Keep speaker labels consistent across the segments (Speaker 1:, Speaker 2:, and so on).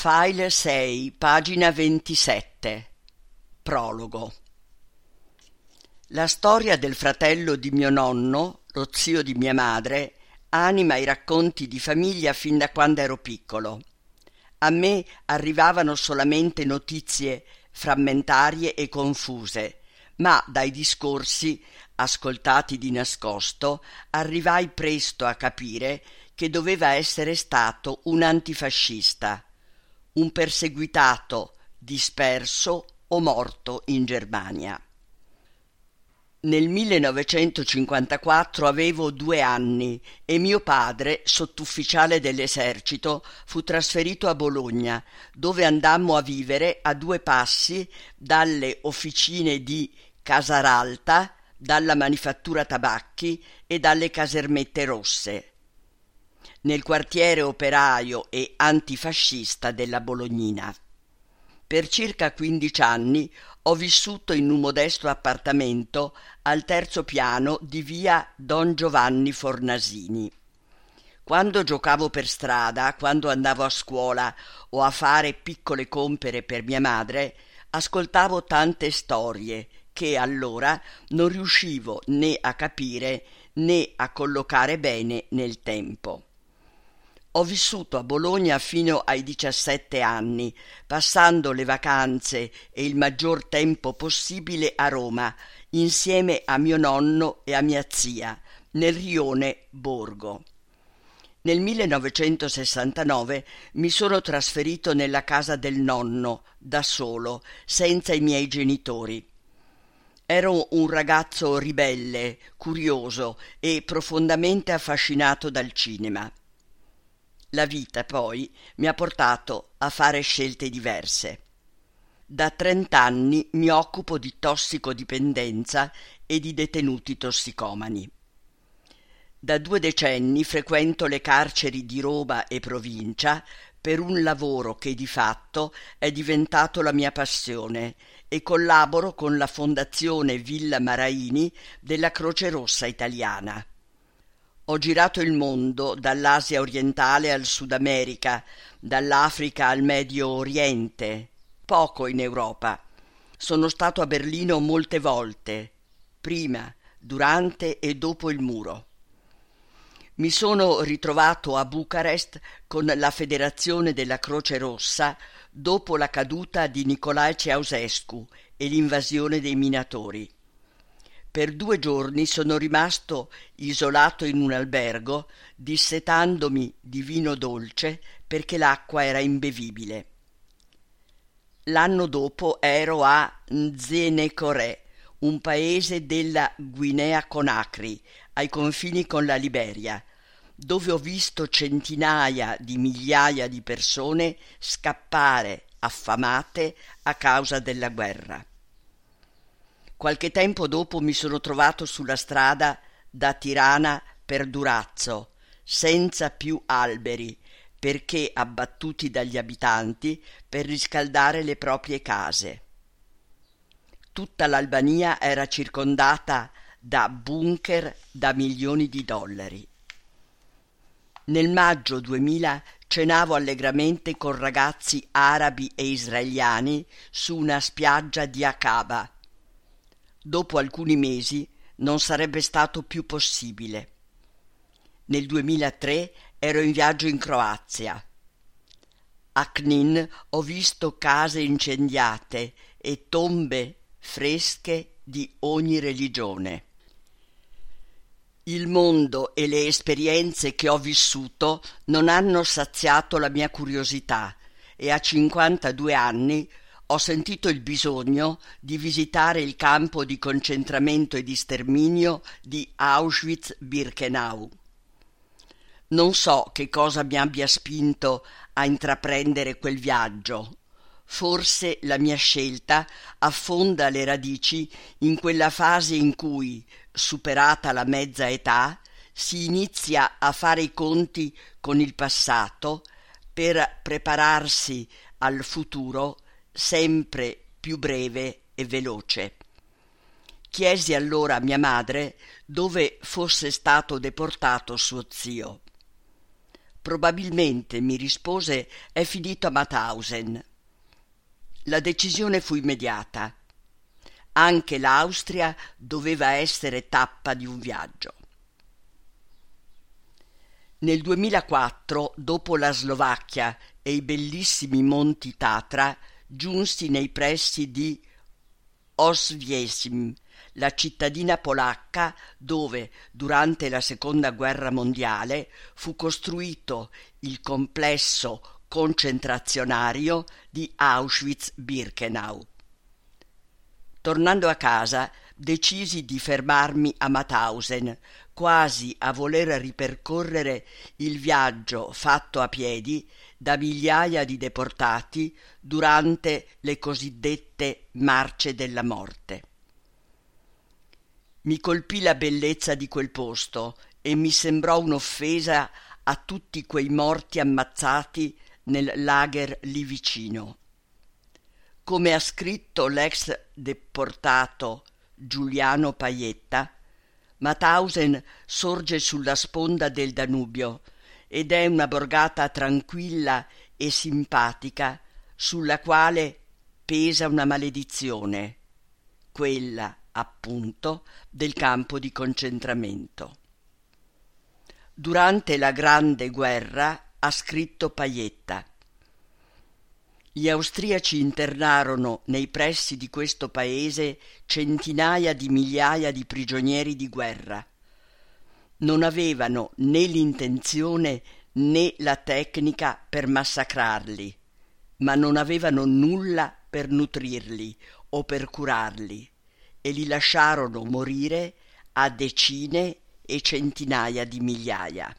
Speaker 1: File 6, pagina 27. Prologo. La storia del fratello di mio nonno, lo zio di mia madre, anima i racconti di famiglia fin da quando ero piccolo. A me arrivavano solamente notizie frammentarie e confuse, ma dai discorsi, ascoltati di nascosto, arrivai presto a capire che doveva essere stato un antifascista, un perseguitato, disperso o morto in Germania. Nel 1954 avevo 2 anni e mio padre, sottufficiale dell'esercito, fu trasferito a Bologna, dove andammo a vivere a 2 passi dalle officine di Casaralta, dalla manifattura tabacchi e dalle casermette rosse, nel quartiere operaio e antifascista della Bolognina. Per circa 15 anni ho vissuto in un modesto appartamento al 3° piano di via Don Giovanni Fornasini. Quando giocavo per strada, quando andavo a scuola o a fare piccole compere per mia madre, ascoltavo tante storie che allora non riuscivo né a capire né a collocare bene nel tempo. Ho vissuto a Bologna fino ai 17 anni, passando le vacanze e il maggior tempo possibile a Roma, insieme a mio nonno e a mia zia, nel rione Borgo. Nel 1969 mi sono trasferito nella casa del nonno, da solo, senza i miei genitori. Ero un ragazzo ribelle, curioso e profondamente affascinato dal cinema. La vita, poi, mi ha portato a fare scelte diverse. Da 30 anni mi occupo di tossicodipendenza e di detenuti tossicomani. Da 2 decenni frequento le carceri di Roma e provincia per un lavoro che di fatto è diventato la mia passione e collaboro con la Fondazione Villa Maraini della Croce Rossa Italiana. Ho girato il mondo, dall'Asia orientale al Sud America, dall'Africa al Medio Oriente, poco in Europa. Sono stato a Berlino molte volte, prima, durante e dopo il muro. Mi sono ritrovato a Bucarest con la Federazione della Croce Rossa dopo la caduta di Nicolae Ceausescu e l'invasione dei minatori. Per 2 giorni sono rimasto isolato in un albergo, dissetandomi di vino dolce perché l'acqua era imbevibile. L'anno dopo ero a Nzenecorè, un paese della Guinea Conakry, ai confini con la Liberia, dove ho visto centinaia di migliaia di persone scappare affamate a causa della guerra. Qualche tempo dopo mi sono trovato sulla strada da Tirana per Durazzo, senza più alberi, perché abbattuti dagli abitanti per riscaldare le proprie case. Tutta l'Albania era circondata da bunker da milioni di dollari. Nel maggio 2000 cenavo allegramente con ragazzi arabi e israeliani su una spiaggia di Aqaba. Dopo alcuni mesi non sarebbe stato più possibile. Nel 2003 ero in viaggio in Croazia. A Knin ho visto case incendiate e tombe fresche di ogni religione. Il mondo e le esperienze che ho vissuto non hanno saziato la mia curiosità e a 52 anni ho sentito il bisogno di visitare il campo di concentramento e di sterminio di Auschwitz-Birkenau. Non so che cosa mi abbia spinto a intraprendere quel viaggio. Forse la mia scelta affonda le radici in quella fase in cui, superata la mezza età, si inizia a fare i conti con il passato per prepararsi al futuro sempre più breve e veloce. Chiesi allora a mia madre dove fosse stato deportato suo zio. Probabilmente, mi rispose, è finito a Mauthausen. La decisione fu immediata. Anche l'Austria doveva essere tappa di un viaggio. Nel 2004, dopo la Slovacchia e i bellissimi Monti Tatra, giunsi nei pressi di Oswiecim, la cittadina polacca dove, durante la Seconda Guerra Mondiale, fu costruito il complesso concentrazionario di Auschwitz-Birkenau. Tornando a casa, decisi di fermarmi a Mauthausen, quasi a voler ripercorrere il viaggio fatto a piedi da migliaia di deportati durante le cosiddette marce della morte. Mi colpì la bellezza di quel posto e mi sembrò un'offesa a tutti quei morti ammazzati nel lager lì vicino. Come ha scritto l'ex deportato Giuliano Pajetta, Mauthausen sorge sulla sponda del Danubio ed è una borgata tranquilla e simpatica sulla quale pesa una maledizione, quella, appunto, del campo di concentramento. Durante la Grande Guerra, ha scritto Pajetta, gli austriaci internarono nei pressi di questo paese centinaia di migliaia di prigionieri di guerra. Non avevano né l'intenzione né la tecnica per massacrarli, ma non avevano nulla per nutrirli o per curarli e li lasciarono morire a decine e centinaia di migliaia.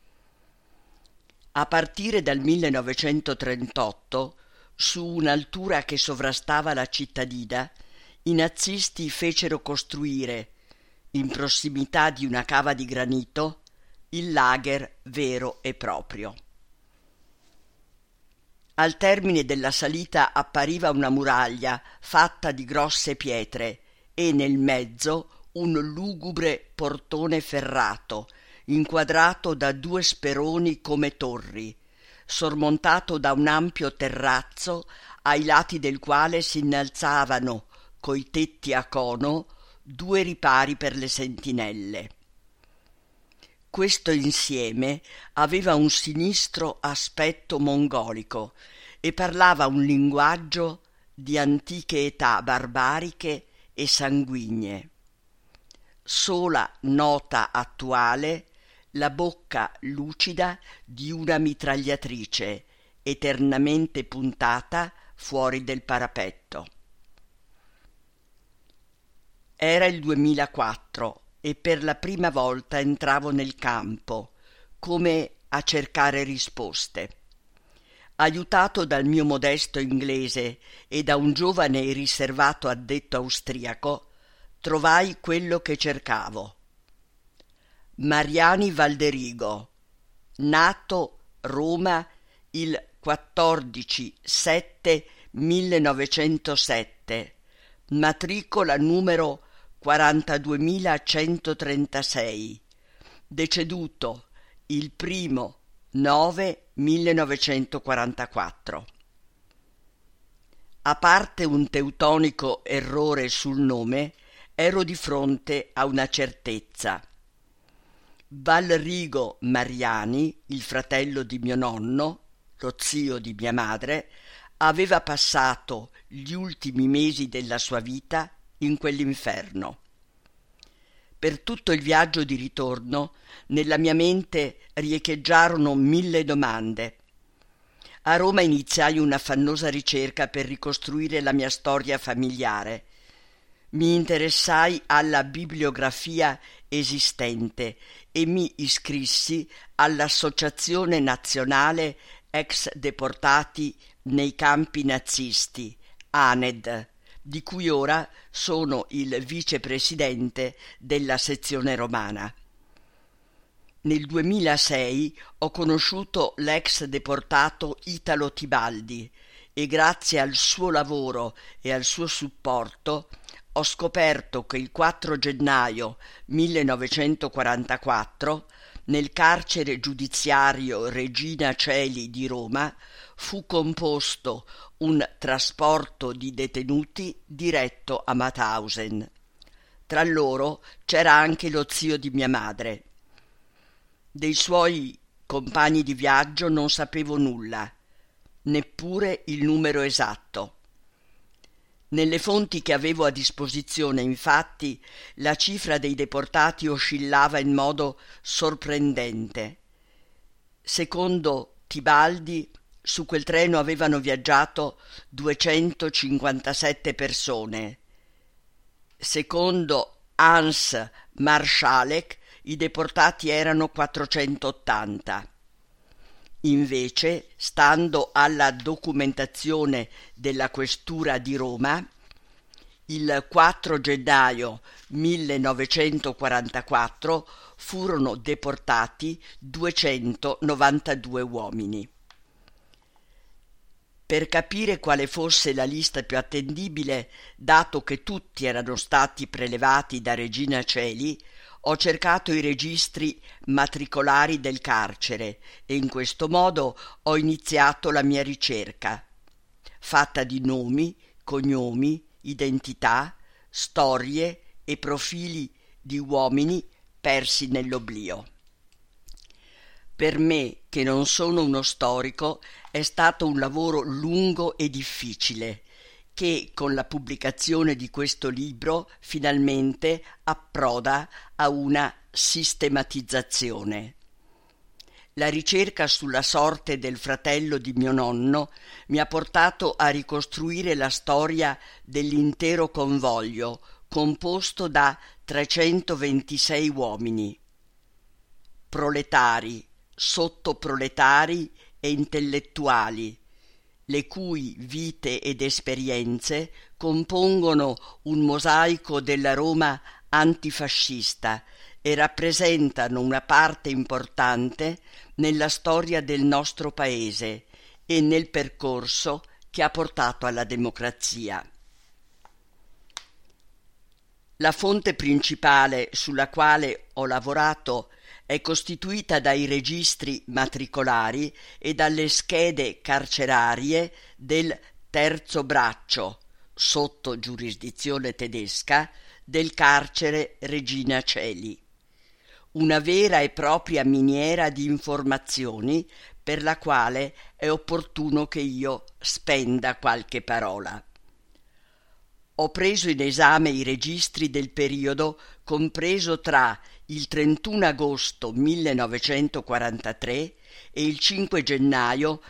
Speaker 1: A partire dal 1938, su un'altura che sovrastava la cittadina, i nazisti fecero costruire, in prossimità di una cava di granito, il lager vero e proprio. Al termine della salita appariva una muraglia fatta di grosse pietre e nel mezzo un lugubre portone ferrato, inquadrato da 2 speroni come torri, sormontato da un ampio terrazzo ai lati del quale si innalzavano, coi tetti a cono, 2 ripari per le sentinelle. Questo insieme aveva un sinistro aspetto mongolico e parlava un linguaggio di antiche età barbariche e sanguigne. Sola nota attuale la bocca lucida di una mitragliatrice eternamente puntata fuori del parapetto. Era il 2004 e per la prima volta entravo nel campo, come a cercare risposte. Aiutato dal mio modesto inglese e da un giovane e riservato addetto austriaco, trovai quello che cercavo. Mariani Valderigo, nato Roma il 14/7/1907, matricola numero 42.136, deceduto il 1/9/1944. A parte un teutonico errore sul nome, ero di fronte a una certezza. Valrigo Mariani, il fratello di mio nonno, lo zio di mia madre, aveva passato gli ultimi mesi della sua vita in quell'inferno. Per tutto il viaggio di ritorno, nella mia mente riecheggiarono 1000 domande. A Roma iniziai un'affannosa ricerca per ricostruire la mia storia familiare. Mi interessai alla bibliografia esistente e mi iscrissi all'Associazione Nazionale Ex Deportati nei Campi Nazisti, ANED, di cui ora sono il vicepresidente della sezione romana. Nel 2006 ho conosciuto l'ex deportato Italo Tibaldi e grazie al suo lavoro e al suo supporto ho scoperto che il 4 gennaio 1944 nel carcere giudiziario Regina Coeli di Roma fu composto un trasporto di detenuti diretto a Mauthausen. Tra loro c'era anche lo zio di mia madre. Dei suoi compagni di viaggio non sapevo nulla, neppure il numero esatto. Nelle fonti che avevo a disposizione, infatti, la cifra dei deportati oscillava in modo sorprendente. Secondo Tibaldi, su quel treno avevano viaggiato 257 persone. Secondo Hans Marschalek, i deportati erano 480. Invece, stando alla documentazione della Questura di Roma, il 4 gennaio 1944 furono deportati 292 uomini. Per capire quale fosse la lista più attendibile, dato che tutti erano stati prelevati da Regina Coeli, ho cercato i registri matricolari del carcere e in questo modo ho iniziato la mia ricerca, fatta di nomi, cognomi, identità, storie e profili di uomini persi nell'oblio. Per me, che non sono uno storico, è stato un lavoro lungo e difficile, che con la pubblicazione di questo libro finalmente approda a una sistematizzazione. La ricerca sulla sorte del fratello di mio nonno mi ha portato a ricostruire la storia dell'intero convoglio, composto da 326 uomini, proletari, sottoproletari e intellettuali, le cui vite ed esperienze compongono un mosaico della Roma antifascista e rappresentano una parte importante nella storia del nostro paese e nel percorso che ha portato alla democrazia. La fonte principale sulla quale ho lavorato è costituita dai registri matricolari e dalle schede carcerarie del terzo braccio, sotto giurisdizione tedesca, del carcere Regina Coeli. Una vera e propria miniera di informazioni per la quale è opportuno che io spenda qualche parola. Ho preso in esame i registri del periodo compreso tra il 31 agosto 1943 e il 5 gennaio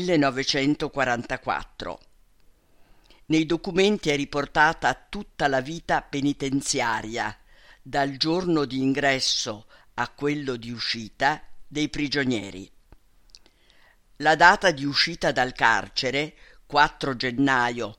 Speaker 1: 1944. Nei documenti è riportata tutta la vita penitenziaria, dal giorno di ingresso a quello di uscita dei prigionieri. La data di uscita dal carcere, 4 gennaio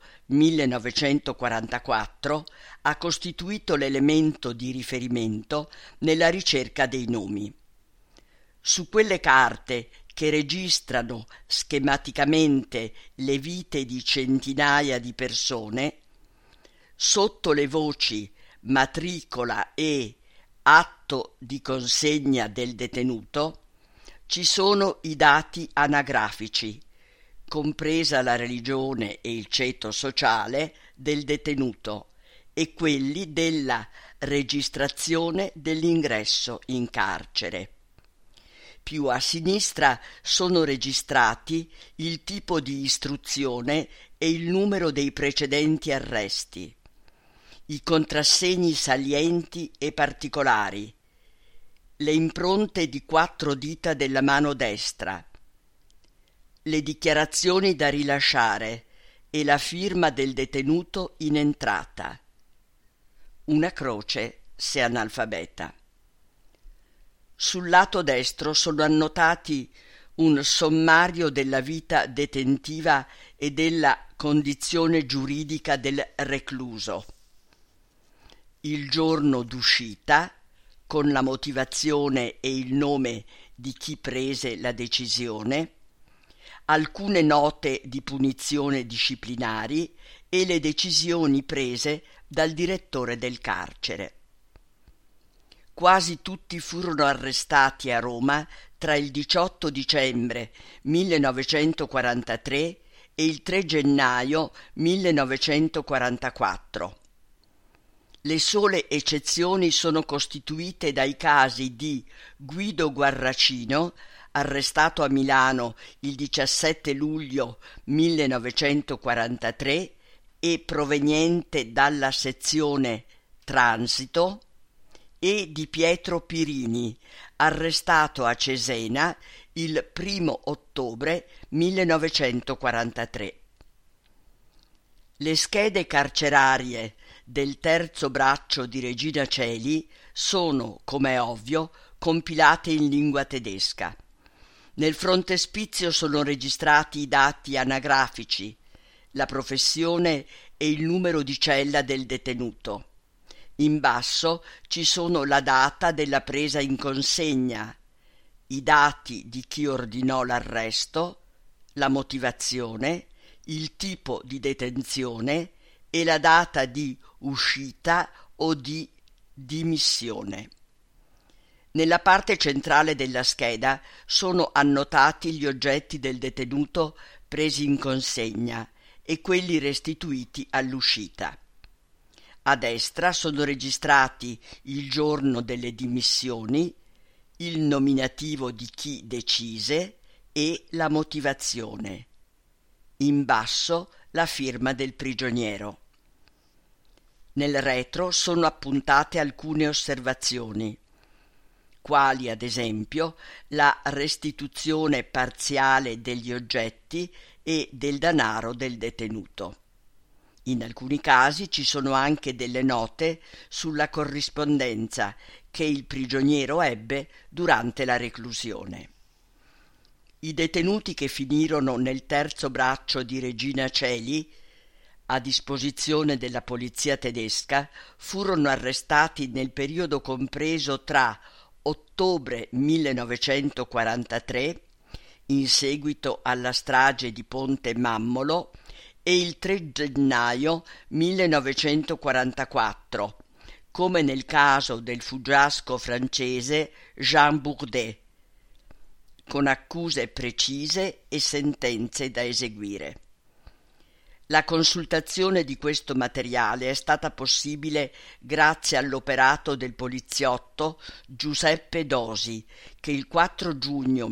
Speaker 1: 1944, ha costituito l'elemento di riferimento nella ricerca dei nomi. Su quelle carte che registrano schematicamente le vite di centinaia di persone, sotto le voci matricola e atto di consegna del detenuto, ci sono i dati anagrafici, compresa la religione e il ceto sociale del detenuto, e quelli della registrazione dell'ingresso in carcere. Più a sinistra sono registrati il tipo di istruzione e il numero dei precedenti arresti, i contrassegni salienti e particolari, le impronte di 4 dita della mano destra, le dichiarazioni da rilasciare e la firma del detenuto in entrata. Una croce se analfabeta. Sul lato destro sono annotati un sommario della vita detentiva e della condizione giuridica del recluso, il giorno d'uscita, con la motivazione e il nome di chi prese la decisione, alcune note di punizione disciplinari e le decisioni prese dal direttore del carcere. Quasi tutti furono arrestati a Roma tra il 18 dicembre 1943 e il 3 gennaio 1944. Le sole eccezioni sono costituite dai casi di Guido Guarracino, arrestato a Milano il 17 luglio 1943 e proveniente dalla sezione Transito, e di Pietro Pirini, arrestato a Cesena il 1 ottobre 1943. Le schede carcerarie del terzo braccio di Regina Coeli sono, come è ovvio, compilate in lingua tedesca. Nel frontespizio sono registrati i dati anagrafici, la professione e il numero di cella del detenuto. In basso ci sono la data della presa in consegna, i dati di chi ordinò l'arresto, la motivazione, il tipo di detenzione e la data di uscita o di dimissione. Nella parte centrale della scheda sono annotati gli oggetti del detenuto presi in consegna e quelli restituiti all'uscita. A destra sono registrati il giorno delle dimissioni, il nominativo di chi decise e la motivazione. In basso la firma del prigioniero. Nel retro sono appuntate alcune osservazioni, quali ad esempio la restituzione parziale degli oggetti e del denaro del detenuto. In alcuni casi ci sono anche delle note sulla corrispondenza che il prigioniero ebbe durante la reclusione. I detenuti che finirono nel terzo braccio di Regina Coeli, a disposizione della polizia tedesca, furono arrestati nel periodo compreso tra ottobre 1943, in seguito alla strage di Ponte Mammolo, e il 3 gennaio 1944, come nel caso del fuggiasco francese Jean Bourdet, con accuse precise e sentenze da eseguire. La consultazione di questo materiale è stata possibile grazie all'operato del poliziotto Giuseppe Dosi, che il 4 giugno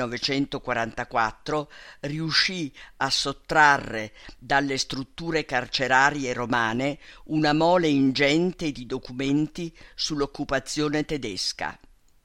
Speaker 1: 1944 riuscì a sottrarre dalle strutture carcerarie romane una mole ingente di documenti sull'occupazione tedesca.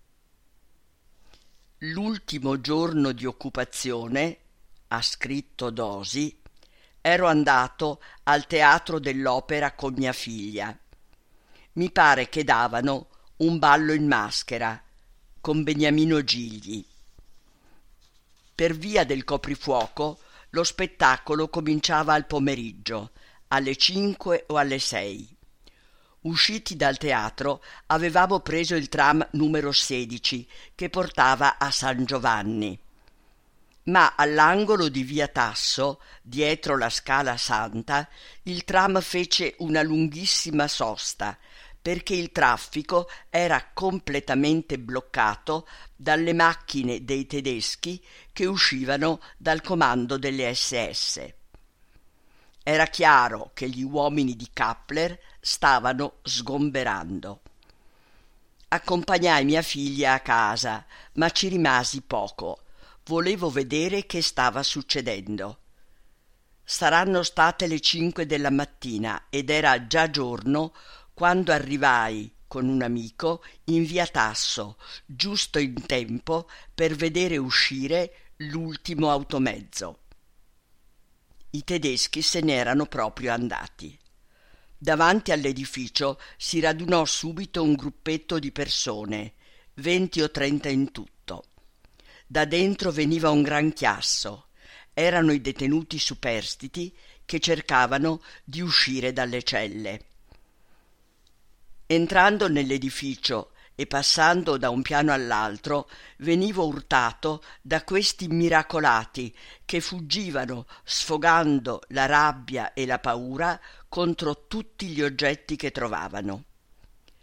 Speaker 1: L'ultimo giorno di occupazione, ha scritto Dosi, ero andato al teatro dell'opera con mia figlia. Mi pare che davano un ballo in maschera con Beniamino Gigli. Per via del coprifuoco lo spettacolo cominciava al pomeriggio, alle 5 o alle 6. Usciti dal teatro avevamo preso il tram numero 16 che portava a San Giovanni. Ma all'angolo di via Tasso, dietro la Scala Santa, il tram fece una lunghissima sosta perché il traffico era completamente bloccato dalle macchine dei tedeschi che uscivano dal comando delle SS. Era chiaro che gli uomini di Kappler stavano sgomberando. Accompagnai mia figlia a casa, ma ci rimasi poco. Volevo vedere che stava succedendo. Saranno state le 5 della mattina ed era già giorno quando arrivai con un amico in via Tasso, giusto in tempo per vedere uscire l'ultimo automezzo. I tedeschi se ne erano proprio andati. Davanti all'edificio si radunò subito un gruppetto di persone, 20 o 30 in tutto. Da dentro veniva un gran chiasso. Erano i detenuti superstiti che cercavano di uscire dalle celle. Entrando nell'edificio e passando da un piano all'altro, venivo urtato da questi miracolati che fuggivano sfogando la rabbia e la paura contro tutti gli oggetti che trovavano.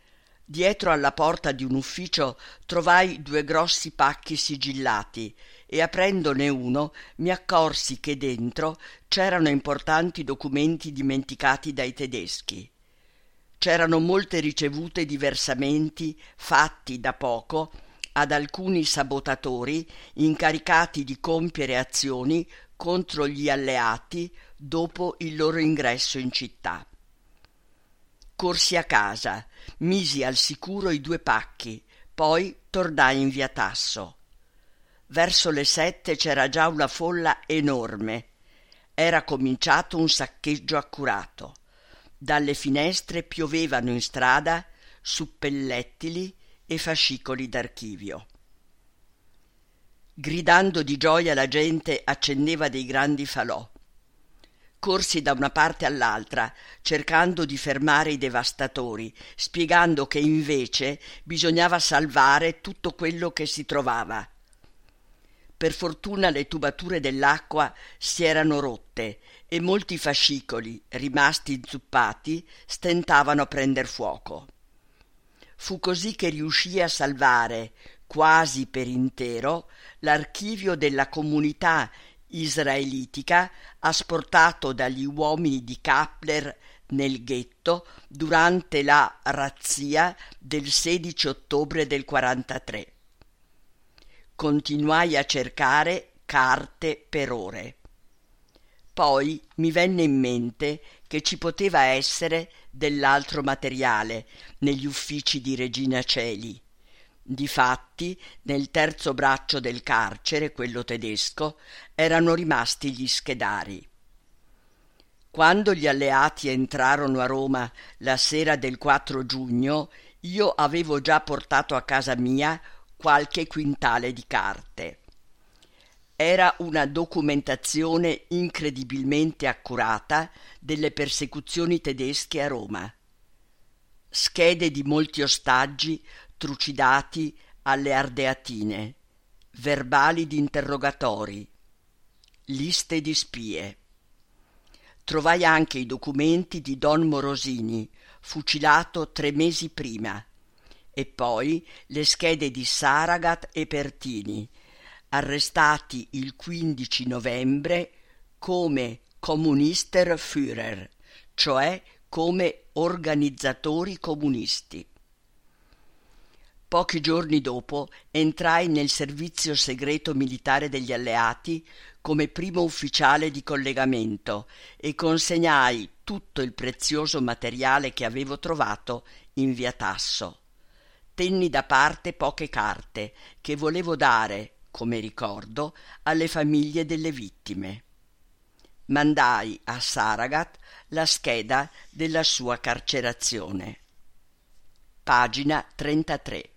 Speaker 1: Dietro alla porta di un ufficio trovai 2 grossi pacchi sigillati e aprendone uno mi accorsi che dentro c'erano importanti documenti dimenticati dai tedeschi. C'erano molte ricevute di versamenti fatti da poco ad alcuni sabotatori incaricati di compiere azioni contro gli alleati dopo il loro ingresso in città. Corsi a casa, misi al sicuro i 2 pacchi, poi tornai in via Tasso. Verso le 7 c'era già una folla enorme. Era cominciato un saccheggio accurato. Dalle finestre piovevano in strada suppellettili e fascicoli d'archivio. Gridando di gioia la gente accendeva dei grandi falò. Corsi da una parte all'altra, cercando di fermare i devastatori, spiegando che invece bisognava salvare tutto quello che si trovava. Per fortuna le tubature dell'acqua si erano rotte e molti fascicoli, rimasti inzuppati, stentavano a prender fuoco. Fu così che riuscii a salvare, quasi per intero, l'archivio della comunità israelitica asportato dagli uomini di Kappler nel ghetto durante la razzia del 16 ottobre del 43. Continuai a cercare carte per ore. Poi mi venne in mente che ci poteva essere dell'altro materiale negli uffici di Regina Coeli. Difatti, nel terzo braccio del carcere, quello tedesco, erano rimasti gli schedari. Quando gli alleati entrarono a Roma la sera del 4 giugno, io avevo già portato a casa mia qualche quintale di carte. Era una documentazione incredibilmente accurata delle persecuzioni tedesche a Roma. Schede di molti ostaggi trucidati alle Ardeatine, verbali di interrogatori, liste di spie. Trovai anche i documenti di Don Morosini, fucilato 3 mesi prima, e poi le schede di Saragat e Pertini, arrestati il 15 novembre come Kommunister Führer, cioè come organizzatori comunisti. Pochi giorni dopo entrai nel servizio segreto militare degli alleati come primo ufficiale di collegamento e consegnai tutto il prezioso materiale che avevo trovato in via Tasso. Tenni da parte poche carte che volevo dare, come ricordo, alle famiglie delle vittime. Mandai a Saragat la scheda della sua carcerazione. Pagina 33.